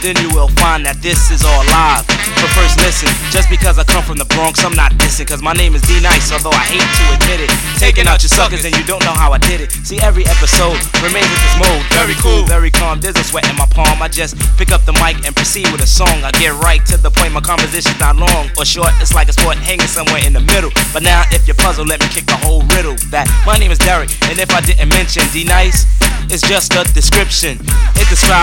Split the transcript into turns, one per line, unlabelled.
then you will find that this is all live. But first listen, just because I come from the Bronx, I'm not dissing, cause my name is D-Nice, although I hate to admit it. Taking out your suckers and you don't know how I did it. See, every episode remains in this mode. Very cool, very calm, there's a sweat in my palm. I just pick up the mic and proceed with a song. I get right to the point, my composition's not long or short. It's like a sport hanging somewhere in the middle. But now if you're puzzled, let me kick the whole riddle. That my name is Derek, and if I didn't mention D-Nice, it's just a description. It describes